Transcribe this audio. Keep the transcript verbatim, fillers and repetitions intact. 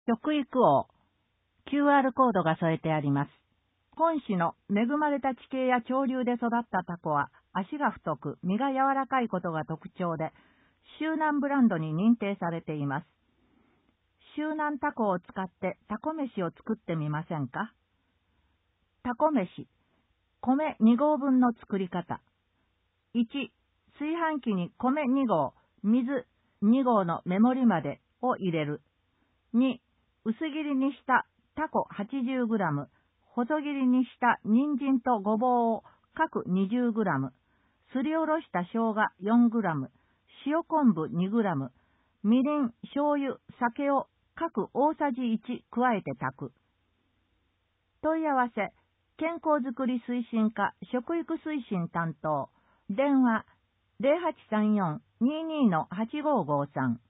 食育王 キューアール コードが添えてあります。本市の恵まれた地形や潮流で育ったタコは足が太く身が柔らかいことが特徴で、周南ブランドに認定されています。周南タコを使ってタコ飯を作ってみませんか？タコ飯、米に合分の作り方。いち、炊飯器に米に合、水に合の目盛りまでを入れる。に、薄切りにしたタコ はちじゅうグラム、細切りにした人参とごぼうを各 にじゅうグラム、すりおろした生姜 よんグラム、塩昆布 にグラム、みりん、醤油、酒を各大さじいち加えて炊く。問い合わせ、健康づくり推進課食育推進担当、電話 ゼロはちさんよん にーにー はちごーごーさん